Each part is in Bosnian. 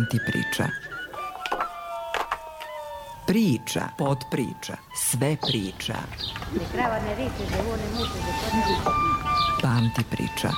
Pamti priča. Priča, podpriča, sve priča. Pamti priča.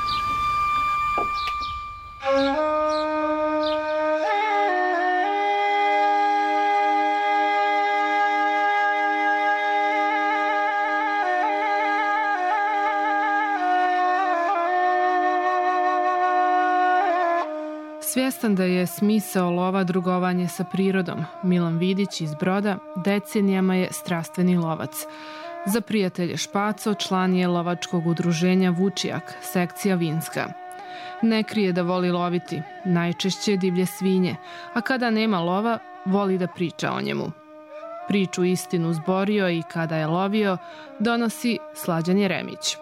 Svjestan da je smisao lova drugovanje sa prirodom, Milan Vidić iz Broda decenijama je strastveni lovac. Za prijatelje Špaco član je lovačkog udruženja Vučijak, sekcija Vinska. Ne krije da voli loviti, najčešće divlje svinje, a kada nema lova, voli da priča o njemu. Priču istinu zborio i kada je lovio, donosi Slađan Jeremić.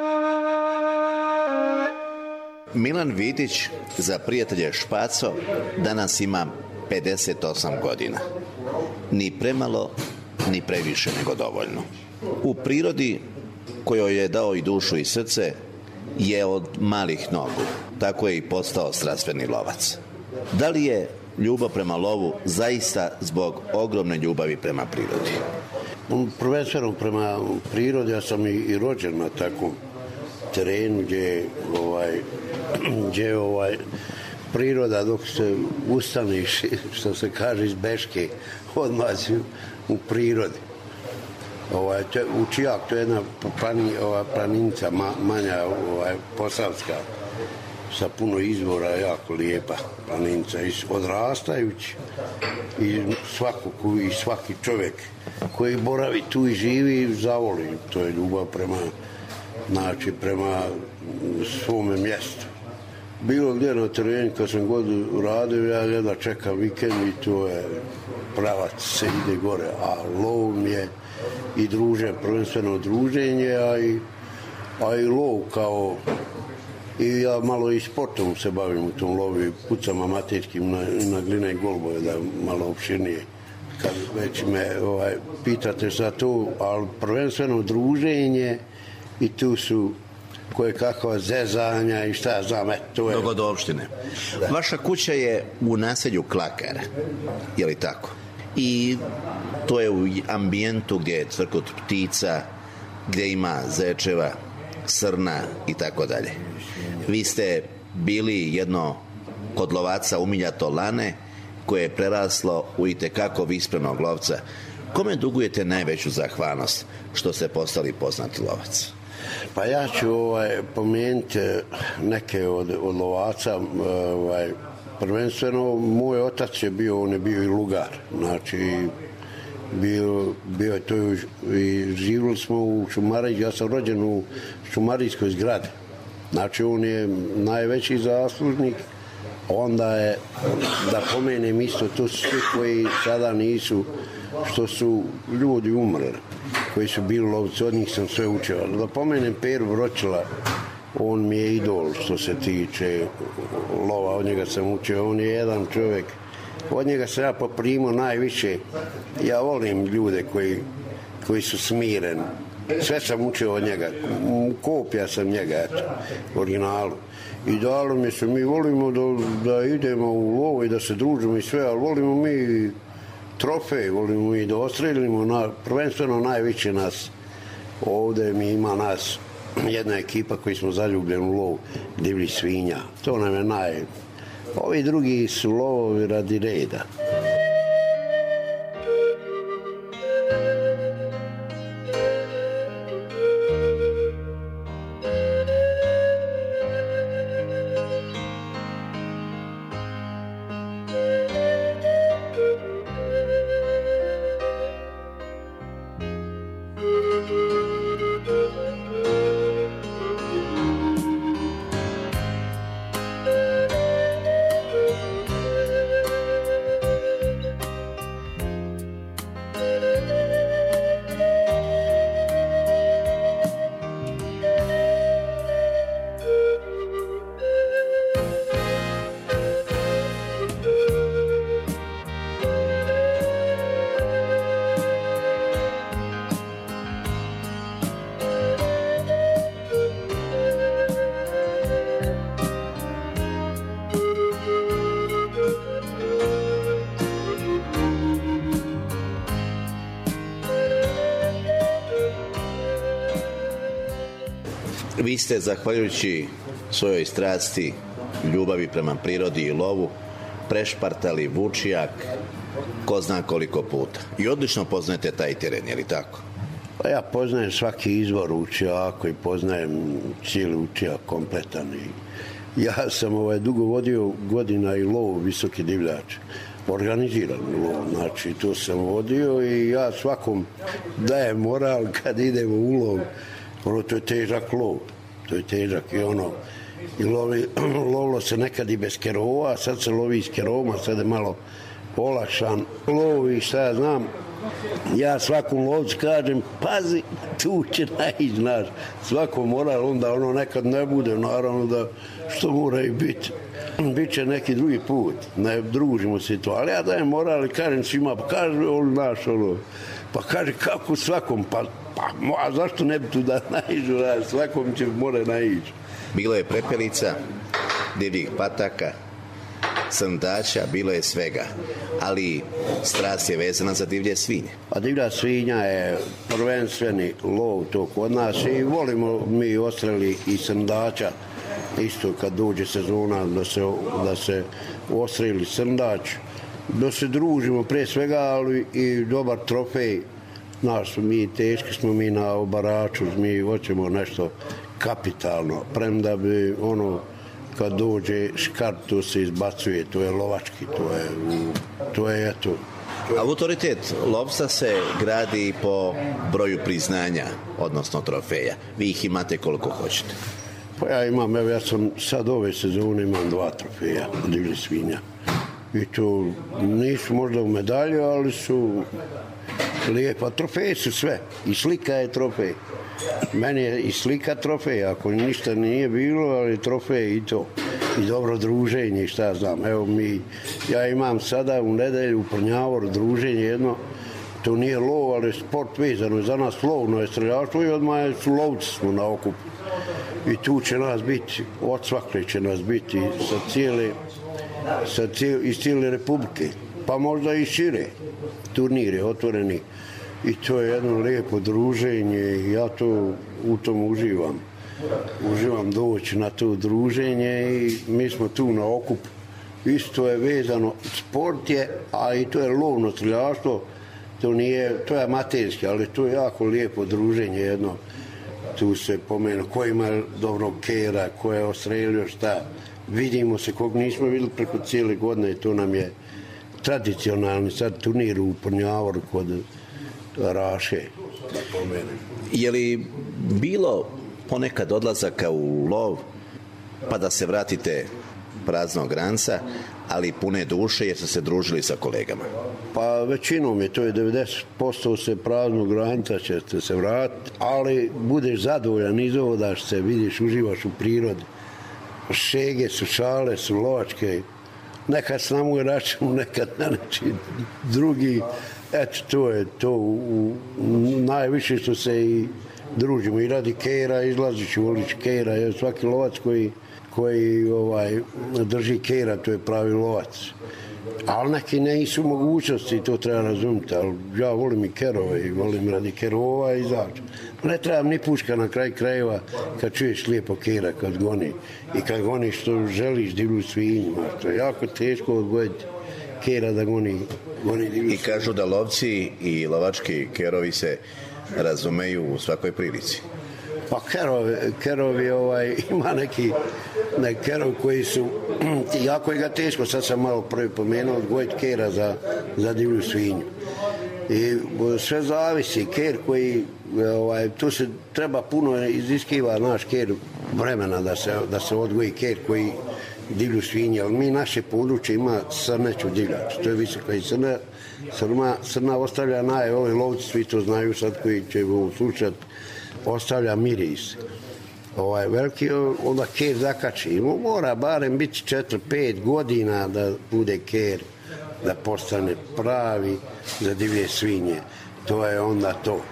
Milan Vidić, za prijatelje Špaco, danas ima 58 godina. Ni premalo, ni previše nego dovoljno. U prirodi, kojoj je dao i dušu i srce, je od malih nogu. Tako je i postao strastveni lovac. Da li je ljubav prema lovu zaista zbog ogromne ljubavi prema prirodi? Prvenstveno prema prirodi, ja sam i rođen na takvom terenu gdje priroda dok se ustaniš, što se kaže iz Beške, odmah si u prirodi. U Čijak, to je jedna planica manja, posavska, sa puno izvora, jako lijepa planica, odrastajući i svaki čovjek koji boravi tu i živi zavoli. To je ljubav prema svome mjestu. Bilo gdje na terenu, kad sam god radio, ja jedva čekam vikend i to je pravac, se ide gore, a lov mi je i prvenstveno druženje, a i lov kao, i ja malo i sportom se bavim u tom lovu, pucam amaterskim na gline i golubove, da malo opširnije. Kad već me pitate za to, ali prvenstveno druženje i tu su koje kakva zezanja i šta znam, to je... Dogodovštine. Vaša kuća je u naselju Klakar, je li tako? I to je u ambijentu gdje je cvrkot ptica, gdje ima zečeva, srna i tako dalje. Vi ste bili jedno kod lovaca umiljato lane koje je preraslo u itekako visprenog lovca. Kome dugujete najveću zahvalnost što ste postali poznati lovac? Pa ja ću pomenuti neke od lovaca. Prvenstveno moj otac je bio i lugar. Znači, bio je to i živjeli smo u Šumariji. Ja sam rođen u šumarijskoj zgradi. Znači, on je najveći zaslužnik. Onda je, da pomenem isto, to su svi koji sada nisu, što su ljudi umrli, koji su bili lovci, od njih sam sve učio. Da pomenem Peru Vročila, on mi je idol što se tiče lova, od njega sam učio, on je jedan čovjek, od njega sam ja poprimao najviše. Ja volim ljude koji su smireni, sve sam učio od njega, kopija sam njega, eto, originalu. I dalo mi se, mi volimo da idemo u lovu i da se družimo i sve, ali volimo mi trofej, volimo mi da ostreljimo, prvenstveno najviše nas. Ovdje mi ima nas jedna ekipa koji smo zaljubljeni u lov divljih svinja. To nam je Ovi drugi su lovovi radi reda. Vi ste, zahvaljujući svojoj strasti, ljubavi prema prirodi i lovu, prešpartali Vučijak ko zna koliko puta. I odlično poznajete taj teren, je li tako? Pa ja poznajem svaki izvor Vučijaka i poznajem cijeli Vučijak kompletan. Ja sam dugo vodio godina i lov visoke divljače. Organiziran lov, znači to sam vodio i ja svakom dajem moral kad idemo u lov. To je težak lov, to je težak i lovilo se nekad i bez kerova, sad se lovi s kerovima, sad je malo olakšan lov i šta ja znam. Ja svakom lovcu kažem, pazi, tu će naići, znaš, svako moral, onda nekad ne bude, naravno da što mora i biti. Biće neki drugi put, ne družimo se to, ali ja dajem moral i kažem svima, pa kaže, pa kaže kako svakom, a zašto ne bi tu da naiđu, svakom će more naići. Bilo je prepelica, divljih pataka, srndača, bilo je svega, ali strast je vezana za divlje svinje. A divlja svinja je prvenstveni lov to kod nas i volimo mi ostreli i srndača, isto kad dođe sezona da se ostreli srndač, da se družimo prije svega, ali i dobar trofej. Znaš, mi teški smo mi na obaraču, mi hoćemo nešto kapitalno, premda bi kad dođe škart, to se izbacuje, to je lovački, to je eto. Autoritet lovca se gradi po broju priznanja, odnosno trofeja. Vi ih imate koliko hoćete. Pa ja sam sad ove sezone imam 2 trofeja divlje svinja. I to nisu možda u medalju, ali su lijepa. Trofeje su sve. I slika je trofej. Meni je i slika trofej, ako ništa nije bilo, ali trofej i to. I dobro druženje, šta znam. Evo ja imam sada u nedelju u Prnjavoru druženje jedno, to nije lov, ali sport vezano. Za nas lovno je streljaštvo i odmah su lovci smo na okupu. I tu će nas biti, odsvakle će nas biti iz cijele Republike, pa možda i šire, turnire otvoreni. I to je jedno lijepo druženje i ja u tom uživam. Uživam doći na to druženje i mi smo tu na okupu. Isto je vezano, sport je, a i to je lovno streljaštvo, to je amaterski, ali to je jako lijepo druženje jedno. Tu se pomenu ko ima dobrog kera, ko je ostrelio šta. Vidimo se kog nismo vidjeli preko cijele godine i to nam je tradicionalni sad turnir u Prnjavoru kod Raše. Je li bilo ponekad odlazaka u lov pa da se vratite praznog ranca, ali pune duše jer ste se družili sa kolegama? Pa većinom je, to je 90% se praznog ranca ćete se vratiti, ali budeš zadovoljan, izovodaš se, vidiš, uživaš u prirodi. Šege su, šale su, lovačke, nekad s na moj račun, nekad na nečiji drugi. Eto, to je to. Najviše što se i družimo i radi kera, izlaziš u voliš kera, jer svaki lovac koji drži kera, to je pravi lovac. Ali neki nisu mogućnosti, to treba razumjeti, ali ja volim i kerove i volim radi kerova izaći. Ne trebam ni puška na kraj krajeva kad čuješ lijepo kera kad goni i kad goni što želiš divlju svinju. To je jako teško odgojiti kera da goni divlju svinju. I kažu da lovci i lovački kerovi se razumeju u svakoj prilici. Pa kerovi ima neki kerovi koji su jako je ga teško, sad sam malo prvi pomenuo, odgojiti kera za divlju svinju. I sve zavisi, ker koji, tu se treba puno iziskiva naš ker vremena da se odgoji ker koji divlju svinju, ali mi naše područje ima srneću divljač, to je visoka i srna ostavlja ovi lovci, svi to znaju sad koji će u slučaju, ostavlja miris. Veliki onda ker zakači. Mora barem biti 4-5 godina da bude ker, da postane pravi za divlje svinje. To je onda to.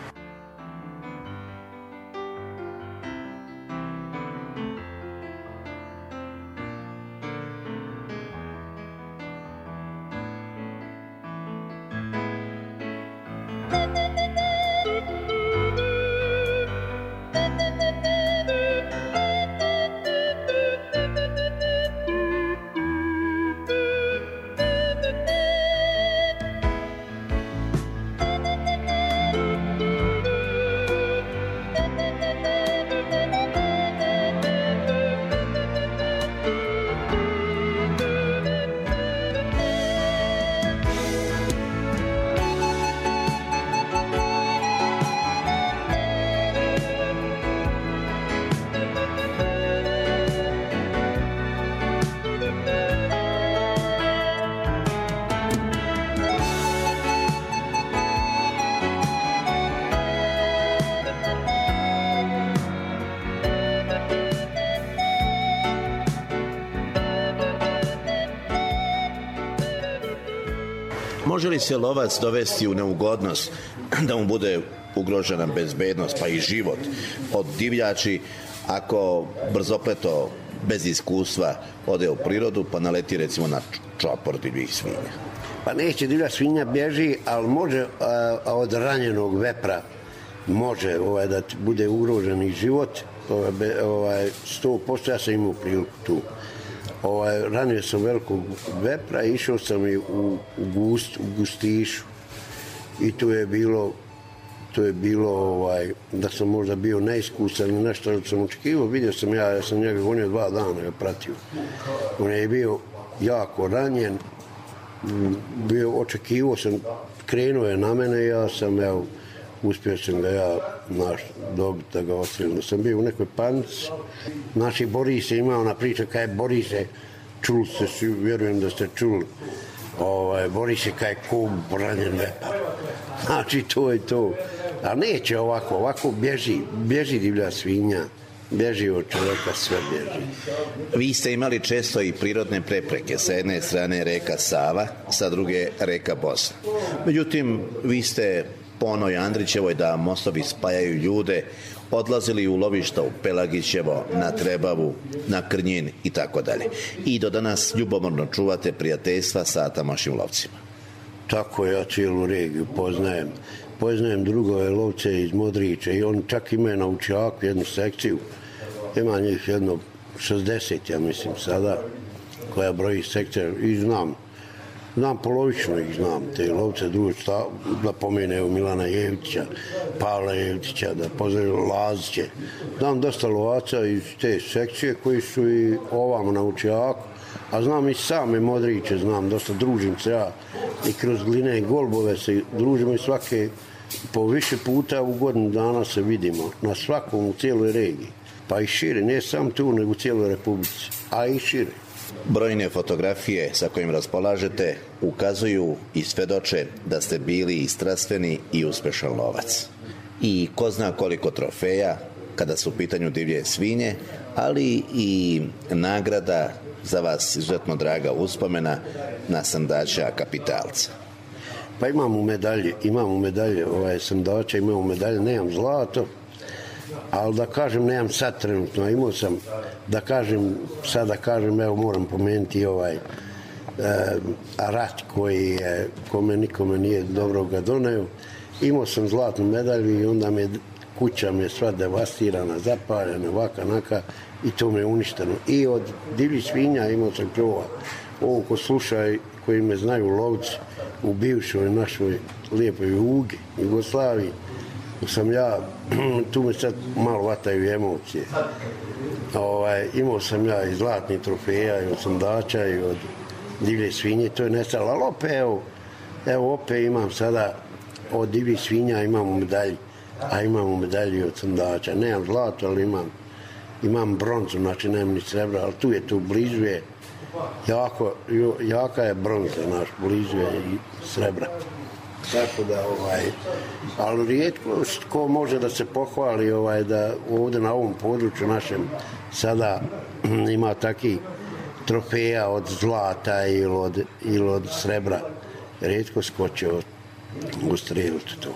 Može li se lovac dovesti u neugodnost da mu bude ugrožena bezbednost pa i život od divljači ako brzopleto bez iskustva ode u prirodu pa naleti recimo na čopor divljih svinja? Pa neće, divlja svinja bježi, ali može od ranjenog vepra može da bude ugrožen i život. 100%, ja sam imao priliku tu. Ranio sam velikog vepra, išao sam i u Gustišu i tu je bilo da sam možda bio neiskusan ili nešto što sam očekivao. Vidio sam ja sam njega gonio 2 dana, ga pratio. On je bio jako ranjen, očekivao sam, krenuo je na mene, ja sam, uspio sam ga dobiti da ga ostrelim. Sam bio u nekoj panici. Boris je imao ona priča kaj Borise, čuli ste, vjerujem da ste čuli, Boris je kaj ko ranjen vepar. To je to. A neće ovako bježi divlja svinja, bježi od čovjeka, sve bježi. Vi ste imali često i prirodne prepreke, sa jedne strane reka Sava, sa druge reka Bosna. Međutim, vi ste po onoj Andrićevoj da mostovi spajaju ljude, odlazili u lovišta u Pelagićevo, na Trebavu, na Krnjin i tako dalje. I do danas ljubomorno čuvate prijateljstva sa tamošnjim lovcima. Tako ja cijelu regiju poznajem drugove lovce iz Modrića i oni čak imaju na Učjaku jednu sekciju. Ima njih jedno 60, ja mislim sada, koja broji sekcije i znam polovično ih znam, te lovce drugo da pomene Milana Jevtića, Pavla Jevtića, da pozdravim Laziće. Znam dosta lovaca iz te sekcije koji su i ovamo na Učjaku, a znam i same Modriće, dosta družim se ja i kroz Gline i Golbove se družimo i svake po više puta u godinu dana se vidimo na svakom u cijeloj regiji, pa i šire, ne sam tu nego u cijeloj Republici, a i šire. Brojne fotografije sa kojim raspolažete ukazuju i svedoče da ste bili i strastveni i uspešan lovac. I ko zna koliko trofeja kada su u pitanju divlje svinje, ali i nagrada za vas izuzetno draga uspomena na sandača kapitalca. Pa imamo medalje sandača, imamo medalje, nemam zlato, ali da kažem, nemam sad trenutno, imao sam, evo moram pomenuti rat kome nikome nije dobro ga doneo. Imao sam zlatnu medalju i onda kuća mi je sva devastirana, zapaljena, ovaka, naka, i to me je uništeno. I od divljih svinja imao sam krova. Ovo ko sluša, koji me znaju lovci u bivšoj našoj lijepoj Jugi, Jugoslaviji, sam ja, tu me sad malo vataju emocije. Imao sam ja i zlatnih trofeja, i od sandača, i od divlje svinje, to je nestalo. Ali opet imam sada, od divljih svinja imamo medalje, a imamo medalje od sandača. Nemam zlato, ali imam bronzu, znači nemam ni srebra, ali tu blizu je, jaka je bronza, blizu je i srebra. Tako da, ali rijetko ko može da se pohvali da ovdje na ovom području našem sada ima takih trofeja od zlata ili od srebra. Rijetko skoče ustrijeliti to.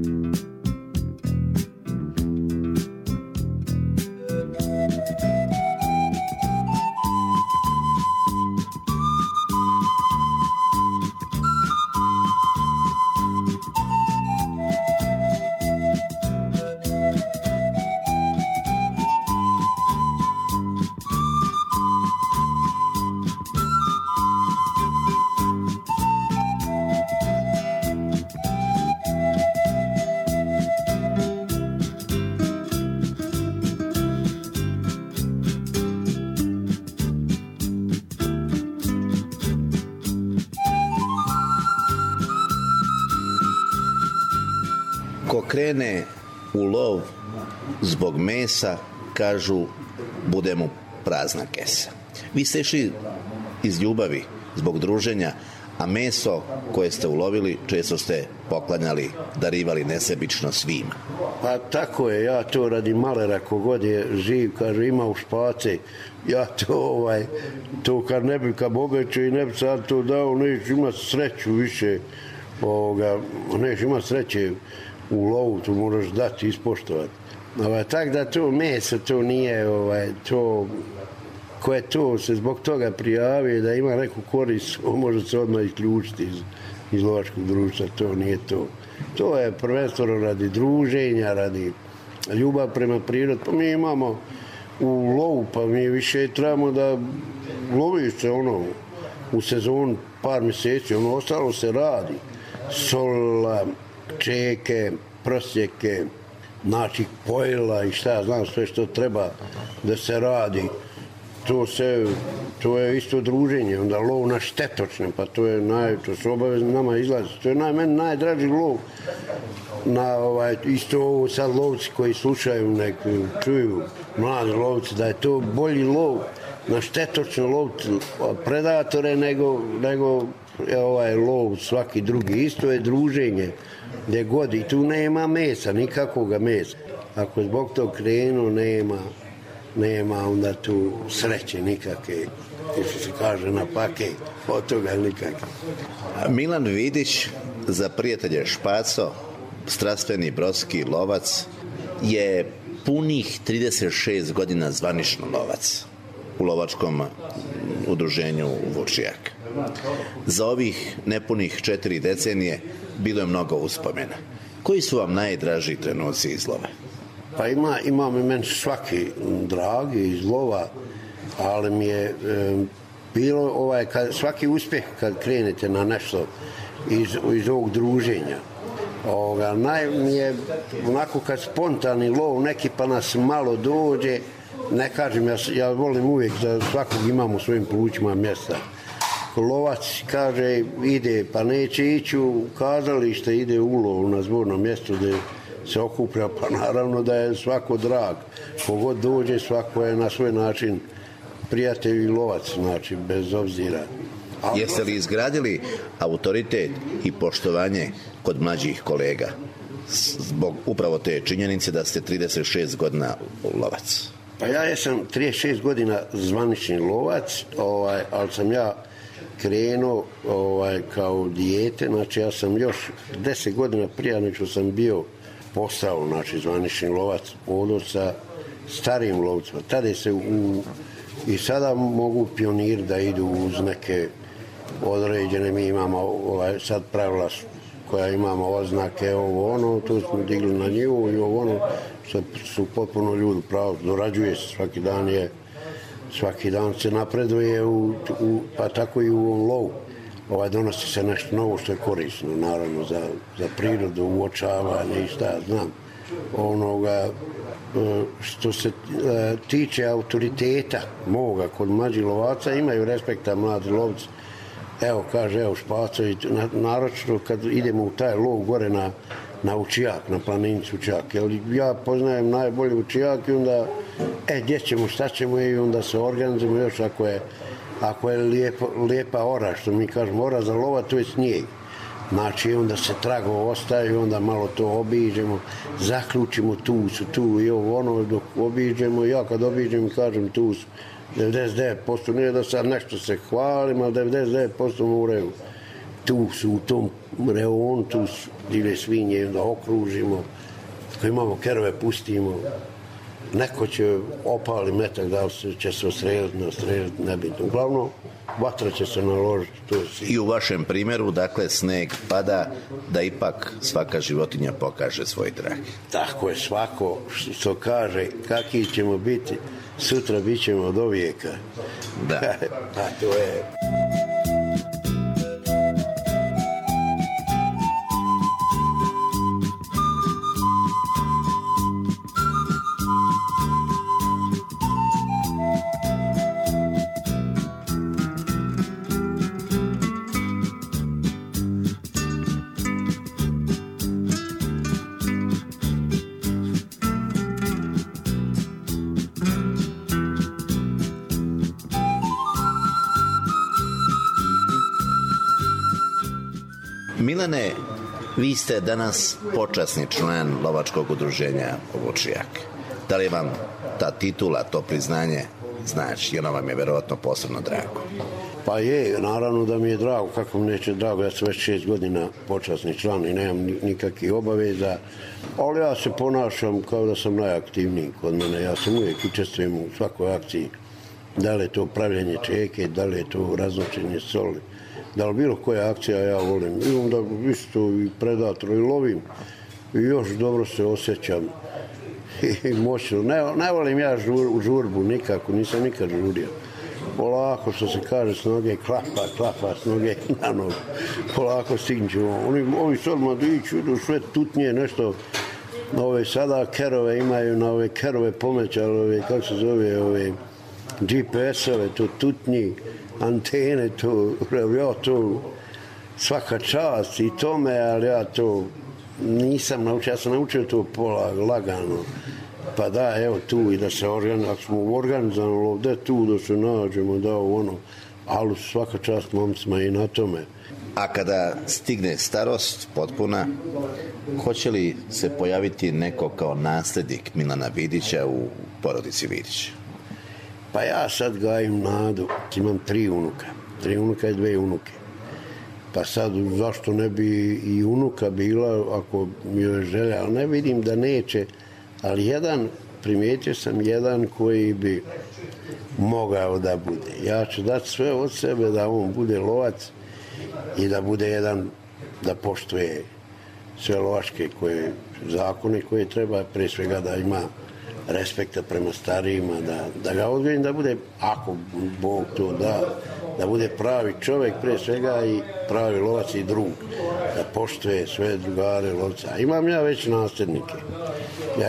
Ko krene u lov zbog mesa, kažu, bude mu prazna kesa. Vi ste išli iz ljubavi, zbog druženja, a meso koje ste ulovili često ste poklanjali, darivali nesebično svima. Pa tako je, ja to radi malera kogod je živ, kaže ima u špace, ja to kad ne bi ka bogaću i ne bi sad to dao, neću imati sreću više, neću imati sreće u lovu, tu moraš dati, ispoštovati. Tako da to meso, to nije, to ko je to se zbog toga prijavi da ima neku korist, može se odmah isključiti iz lovačkog društva, to nije to. To je prvenstveno radi druženja, radi ljubav prema prirodi. Pa mi imamo u lovu, pa mi više trebamo da loviš se u sezonu par mjeseci, ostalo se radi. Sola, čeke, prosjeke, znači pojela i šta ja znam, sve što treba da se radi. To je isto druženje, onda lov na štetočne, pa to su obavezni nama izlazi. To je meni najdraži lov. Isto ovo sad lovci koji slušaju, nek čuju mladi lovci, da je to bolji lov na štetočne lovci, predatore nego lov svaki drugi. Isto je druženje gdje god i tu nema mesa, nikakvoga mesa. Ako zbog tog krenu nema onda tu sreće nikakve, što se kaže na pake, od toga nikakve. Milan Vidić, za prijatelje Špaco, strastveni brodski lovac, je punih 36 godina zvanično lovac u lovačkom udruženju Vučijak. Za ovih nepunih 4 decenije bilo je mnogo uspomena. Koji su vam najdraži trenuci iz lova? Pa ima mi meni svaki dragi iz lova, ali mi je bilo svaki uspjeh kad krenete na nešto iz ovog druženja. Mi je onako kad spontani lov neki pa nas malo dođe, ne kažem, ja volim uvijek da svakog imam u svojim plućima mjesta. Lovac kaže ide, pa neće ići u kazalište, ide u ulov na zbornom mjestu gdje se okuplja, pa naravno da je svako drag. Kogod dođe, svako je na svoj način prijatelj i lovac, znači bez obzira. Jeste li izgradili autoritet i poštovanje kod mlađih kolega zbog upravo te činjenice da ste 36 godina lovac? Pa ja sam 36 godina zvanični lovac, ali sam ja krenuo kao dijete, znači ja sam još 10 godina prije nego što sam bio postao, znači zvanični lovac, ovdje sa starijim lovcima. Tada se i sada mogu pioniri da idu uz neke određene, mi imamo sad pravila koja imamo oznake, tu smo digli na njivu i su potpuno ljudi pravo, dorađuje se svaki dan se napreduje, pa tako i u ovom lovu. Donosi se nešto novo što je korisno, naravno, za prirodu, uočavanje i šta ja znam. Što se tiče autoriteta moga kod mlađih lovaca, imaju respekta mladi lovci. Špaco, naročito kad idemo u taj lov gore na Vučijak, na planinicu Vučijak. Ja poznajem najbolji Vučijak i onda, gdje ćemo, šta ćemo i onda se organizujemo još ako je lijepa ora, što mi kažemo, ora za lova, to je snijeg. Znači, onda se trago ostaje, onda malo to obiđemo, zaključimo tu i dok obiđemo, ja kad obiđem kažem tu su 99%, nije da sad nešto se hvalim, ali 99% moraju. Tu su u tom reonu, tu su divlje svinje, onda okružimo, ako imamo kerove pustimo, neko će opali metak, da će se ostreljati, nebitno. Uglavnom, vatra će se naložiti. I u vašem primjeru, dakle, sneg pada da ipak svaka životinja pokaže svoj trag. Tako je, svako što kaže kakvi ćemo biti, sutra bit ćemo od ovijeka. Da. Pa to je... Milane, vi ste danas počasni član lovačkog udruženja Vučijak. Da li vam ta titula, to priznanje znači, i ono vam je verovatno posebno drago? Pa je, naravno da mi je drago, kako mi neće drago, ja sam već 6 godina počasni član i nemam nikakvih obaveza, ali ja se ponašam kao da sam najaktivniji kod mene, ja sam uvijek učestvujem u svakoj akciji, da li je to pravljenje čeke, da li je to raznočenje soli, da li bilo koja akcija ja volim, i onda isto i predator i lovim i još dobro se osjećam i moćno, ne volim ja žurbu nikako, nisam nikad žurio. Polako, što se kaže, s noge klapa, s noge na nogu. Polako stinćemo. Ovi s odmah idu sve tutnje, nešto. Ove sada kerove imaju, na ove kerove pomećali, ove, kako se zove, ove GPS-ove, to tutnji, antene, to, ja to svaka čast i tome, ali ja to nisam naučio. Ja sam naučio to pola lagano. Pa da, evo tu i da se ako smo organizovano ovdje tu da se nađemo, da ono, ali svaka čast momcima i na tome. A kada stigne starost potpuna, hoće li se pojaviti neko kao nasljednik Milana Vidića u porodici Vidić? Pa ja sad gajim nadu, imam 3 unuka i 2 unuke. Pa sad zašto ne bi i unuka bila ako mi je želja, ali ne vidim da neće. Ali primijetio sam jedan koji bi mogao da bude. Ja ću dati sve od sebe da on bude lovac i da bude jedan, da poštuje sve lovačke zakone koje treba, pre svega da ima respekta prema starijima, da ga odgojim da bude, ako Bog to da bude pravi čovjek pre svega i pravi lovac i drug, da poštuje sve drugare lovca. Imam ja već nasljednike. Ja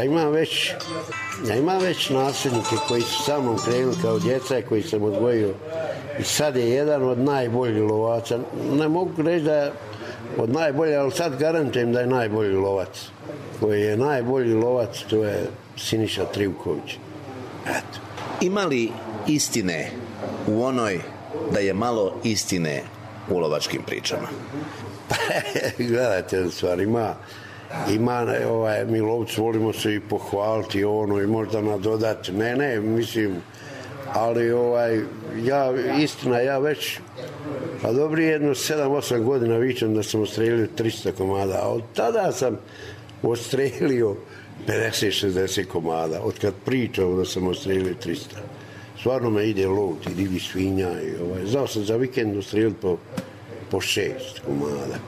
imam već nasljednike koji su sa mnom krenuli kao djeca koji sam odgojio i sad je jedan od najboljih lovaca. Ne mogu reći da je od najboljih, ali sad garantujem da je najbolji lovac. Koji je najbolji lovac, to je Siniša Trivković. Eto. Ima li istine u onoj da je malo istine u lovačkim pričama? Gledajte, stvar, ima mi lovci volimo se i pohvaliti ono i možda nadodati. Ne, mislim, ali ja već pa dobri jedno 7-8 godina vičem da sam odstrelio 300 komada, a od tada sam odstrelio 50-60 komada, od kad pričam da sam odstrelio 300. Stvarno me ide lov i divih svinja i znao sam za vikend odstreliti po 6 komada.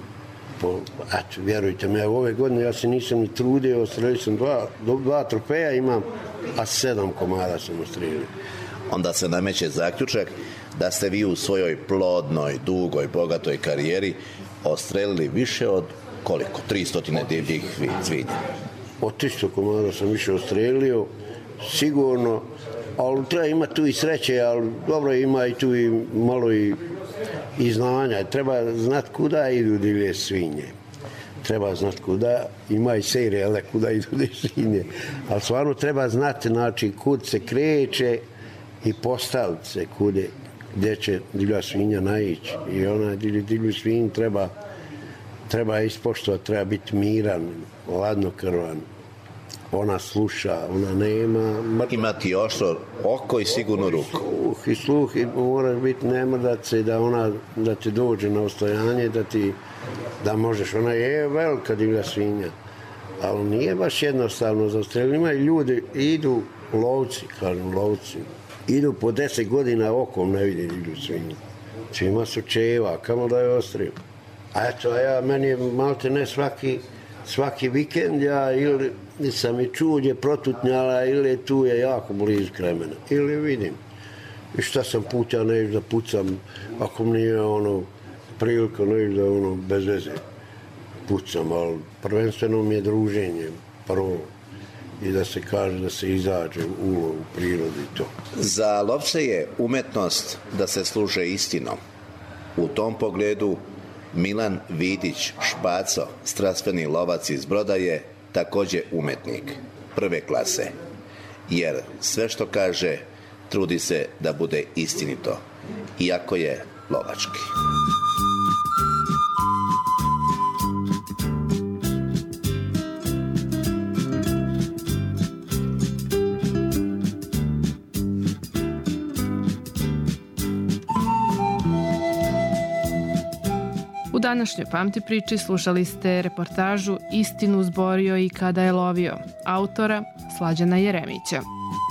Vjerujte me, ove godine ja se nisam ni trudio, ostrelio sam 2 trofeja imam, a 7 komada sam ostrelio. Onda se nameće zaključak da ste vi u svojoj plodnoj, dugoj, bogatoj karijeri ostrelili više od koliko? 300 divljih svinja. Od 300 komada sam više ostrelio, sigurno, ali treba ima tu i sreće, ali dobro ima i tu i malo i znanja. Treba znati kuda idu divlje svinje. Treba znati kuda, ima i serije, kuda idu divlje svinje. Ali stvarno treba znati, znači, kud se kreće i postaviti se gdje će divlja svinja naići. I ona divlju svinju treba ispoštovati, treba biti miran, hladnokrvan. Ona sluša, ona nema... Imati oštro oko i sigurnu ruku. I sluh, i moraš biti nemrdat se da ti dođe na ostojanje, da možeš. Ona je velika divlja svinja, ali nije baš jednostavno za strelju. Ima i ljudi, idu lovci, idu po 10 godina okom ne vidi divlju svinju. Svima su čeva, kamo da je ostriju. A eto, meni je malte ne svaki vikend, ja ili sam i čuo gdje protutnjala ili tu je jako blizu kremena. Ili vidim. I šta sam putja, neću da pucam, ako mi nije prilika, neću da bez veze pucam, ali prvenstveno mi je druženje prvo i da se kaže da se izađe u ulov u prirodi i to. Za lovce je umetnost da se služe istinom. U tom pogledu Milan Vidić Špaco, strastveni lovac iz Broda, je također umetnik prve klase, jer sve što kaže trudi se da bude istinito, iako je lovački. U današnjoj Pamti priči slušali ste reportažu Istinu zborio i kada je lovio, autora Slađana Jeremića.